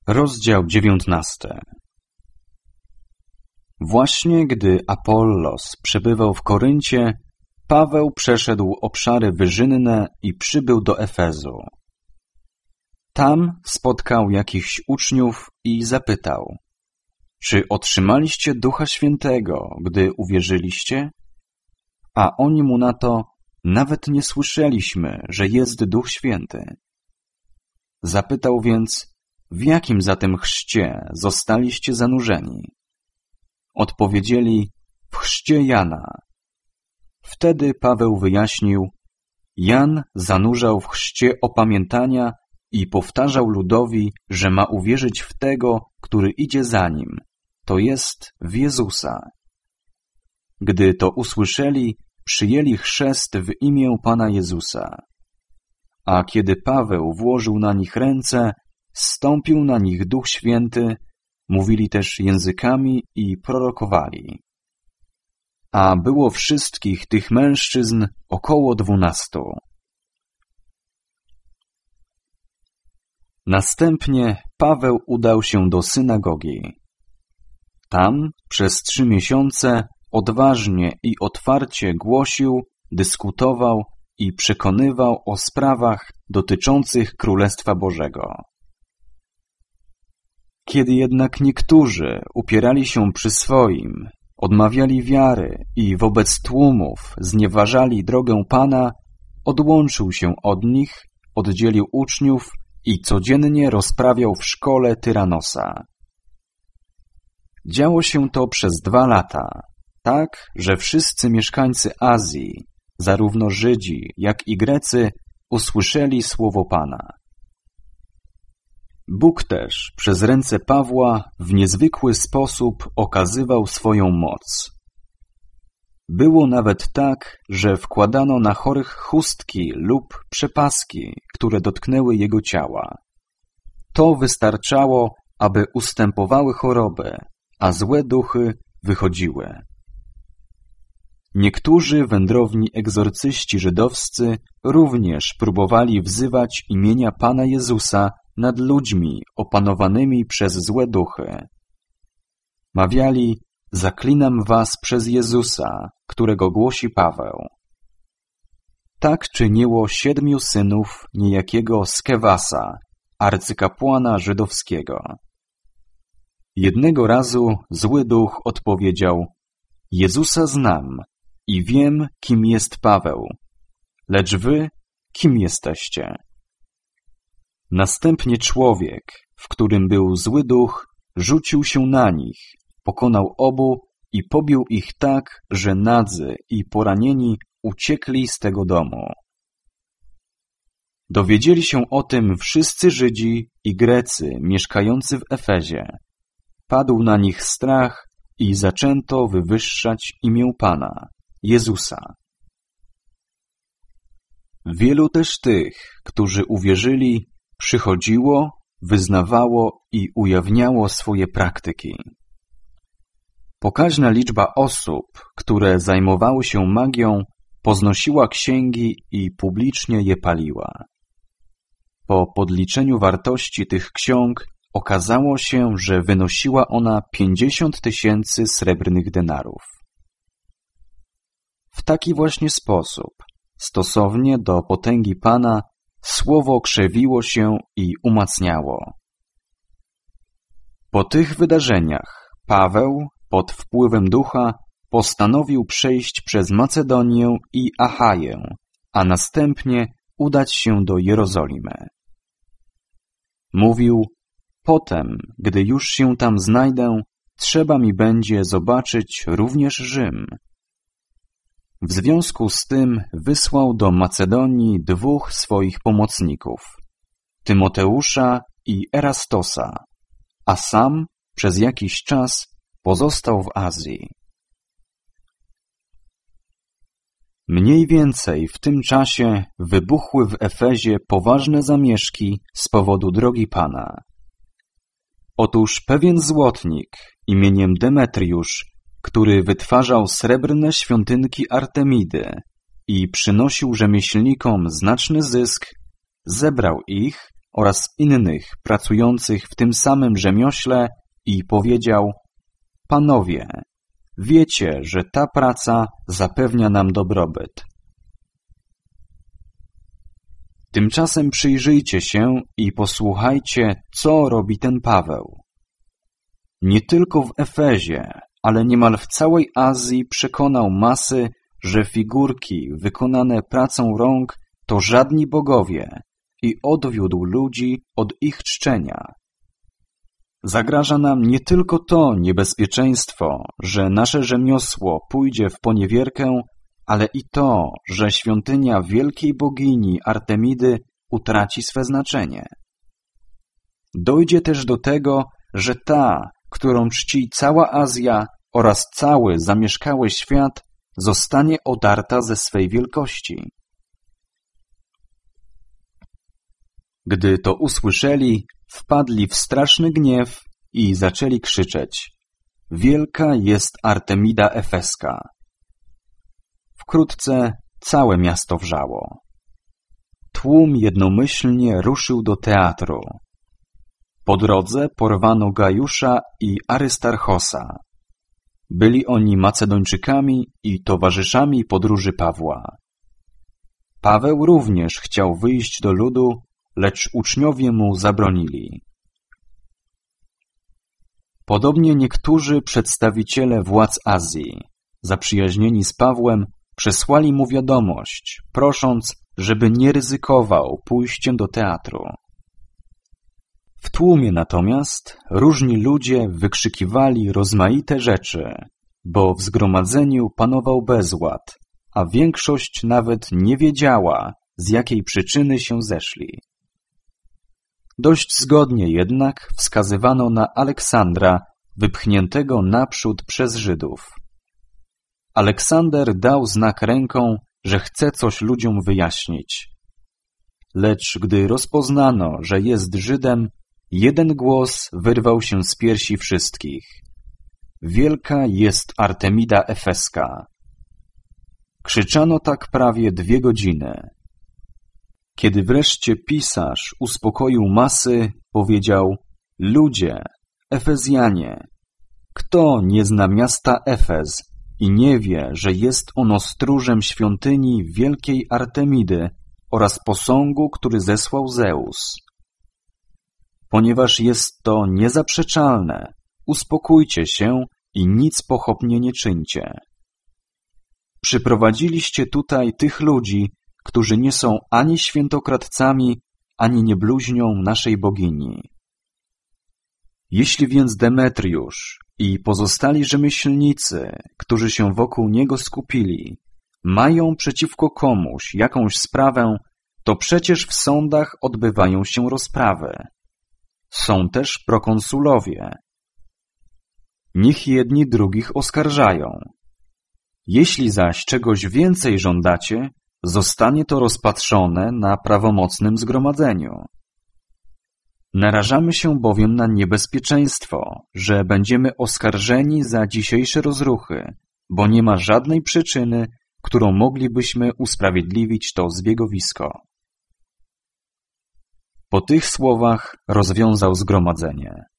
Rozdział 19. Właśnie gdy Apollos przebywał w Koryncie, Paweł przeszedł obszary wyżynne i przybył do Efezu. Tam spotkał jakichś uczniów i zapytał: czy otrzymaliście Ducha Świętego, gdy uwierzyliście? A oni mu na to: nawet nie słyszeliśmy, że jest Duch Święty. Zapytał więc: w jakim zatem chrzcie zostaliście zanurzeni? Odpowiedzieli: w chrzcie Jana. Wtedy Paweł wyjaśnił: Jan zanurzał w chrzcie opamiętania i powtarzał ludowi, że ma uwierzyć w tego, który idzie za nim, to jest w Jezusa. Gdy to usłyszeli, przyjęli chrzest w imię Pana Jezusa. A kiedy Paweł włożył na nich ręce, zstąpił na nich Duch Święty, mówili też językami i prorokowali. A było wszystkich tych mężczyzn około 12. Następnie Paweł udał się do synagogi. Tam przez 3 miesiące odważnie i otwarcie głosił, dyskutował i przekonywał o sprawach dotyczących Królestwa Bożego. Kiedy jednak niektórzy upierali się przy swoim, odmawiali wiary i wobec tłumów znieważali drogę Pana, odłączył się od nich, oddzielił uczniów i codziennie rozprawiał w szkole Tyranosa. Działo się to przez 2 lata, tak, że wszyscy mieszkańcy Azji, zarówno Żydzi, jak i Grecy, usłyszeli słowo Pana. Bóg też przez ręce Pawła w niezwykły sposób okazywał swoją moc. Było nawet tak, że wkładano na chorych chustki lub przepaski, które dotknęły jego ciała. To wystarczało, aby ustępowały choroby, a złe duchy wychodziły. Niektórzy wędrowni egzorcyści żydowscy również próbowali wzywać imienia Pana Jezusa nad ludźmi opanowanymi przez złe duchy. Mawiali: zaklinam was przez Jezusa, którego głosi Paweł. Tak czyniło 7 synów niejakiego Skewasa, arcykapłana żydowskiego. Jednego razu zły duch odpowiedział: Jezusa znam i wiem, kim jest Paweł, lecz wy kim jesteście? Następnie człowiek, w którym był zły duch, rzucił się na nich, pokonał obu i pobił ich tak, że nadzy i poranieni uciekli z tego domu. Dowiedzieli się o tym wszyscy Żydzi i Grecy mieszkający w Efezie. Padł na nich strach i zaczęto wywyższać imię Pana, Jezusa. Wielu też tych, którzy uwierzyli, przychodziło, wyznawało i ujawniało swoje praktyki. Pokaźna liczba osób, które zajmowały się magią, poznosiła księgi i publicznie je paliła. Po podliczeniu wartości tych ksiąg okazało się, że wynosiła ona 50 000 srebrnych denarów. W taki właśnie sposób, stosownie do potęgi Pana, słowo krzewiło się i umacniało. Po tych wydarzeniach Paweł, pod wpływem ducha, postanowił przejść przez Macedonię i Achaję, a następnie udać się do Jerozolimy. Mówił: potem, gdy już się tam znajdę, trzeba mi będzie zobaczyć również Rzym. W związku z tym wysłał do Macedonii 2 swoich pomocników, Tymoteusza i Erastosa, a sam przez jakiś czas pozostał w Azji. Mniej więcej w tym czasie wybuchły w Efezie poważne zamieszki z powodu drogi Pana. Otóż pewien złotnik imieniem Demetriusz, który wytwarzał srebrne świątynki Artemidy i przynosił rzemieślnikom znaczny zysk, zebrał ich, oraz innych pracujących w tym samym rzemiośle i powiedział: Panowie, wiecie, że ta praca zapewnia nam dobrobyt. Tymczasem przyjrzyjcie się i posłuchajcie, co robi ten Paweł. Nie tylko w Efezie, ale niemal w całej Azji przekonał masy, że figurki wykonane pracą rąk to żadni bogowie i odwiódł ludzi od ich czczenia. Zagraża nam nie tylko to niebezpieczeństwo, że nasze rzemiosło pójdzie w poniewierkę, ale i to, że świątynia wielkiej bogini Artemidy utraci swe znaczenie. Dojdzie też do tego, że ta, którą czci cała Azja oraz cały zamieszkały świat, zostanie odarta ze swej wielkości. Gdy to usłyszeli, wpadli w straszny gniew i zaczęli krzyczeć: Wielka jest Artemida Efeska. Wkrótce całe miasto wrzało. Tłum jednomyślnie ruszył do teatru. Po drodze porwano Gajusza i Arystarchosa. Byli oni Macedończykami i towarzyszami podróży Pawła. Paweł również chciał wyjść do ludu, lecz uczniowie mu zabronili. Podobnie niektórzy przedstawiciele władz Azji, zaprzyjaźnieni z Pawłem, przesłali mu wiadomość, prosząc, żeby nie ryzykował pójściem do teatru. W tłumie natomiast różni ludzie wykrzykiwali rozmaite rzeczy, bo w zgromadzeniu panował bezład, a większość nawet nie wiedziała, z jakiej przyczyny się zeszli. Dość zgodnie jednak wskazywano na Aleksandra, wypchniętego naprzód przez Żydów. Aleksander dał znak ręką, że chce coś ludziom wyjaśnić. Lecz gdy rozpoznano, że jest Żydem, jeden głos wyrwał się z piersi wszystkich. Wielka jest Artemida Efeska. Krzyczano tak prawie 2 godziny. Kiedy wreszcie pisarz uspokoił masy, powiedział: Ludzie, Efezjanie, kto nie zna miasta Efez i nie wie, że jest ono stróżem świątyni wielkiej Artemidy oraz posągu, który zesłał Zeus? Ponieważ jest to niezaprzeczalne, uspokójcie się i nic pochopnie nie czyńcie. Przyprowadziliście tutaj tych ludzi, którzy nie są ani świętokradcami, ani nie bluźnią naszej bogini. Jeśli więc Demetriusz i pozostali rzemieślnicy, którzy się wokół niego skupili, mają przeciwko komuś jakąś sprawę, to przecież w sądach odbywają się rozprawy. Są też prokonsulowie. Niech jedni drugich oskarżają. Jeśli zaś czegoś więcej żądacie, zostanie to rozpatrzone na prawomocnym zgromadzeniu. Narażamy się bowiem na niebezpieczeństwo, że będziemy oskarżeni za dzisiejsze rozruchy, bo nie ma żadnej przyczyny, którą moglibyśmy usprawiedliwić to zbiegowisko. Po tych słowach rozwiązał zgromadzenie.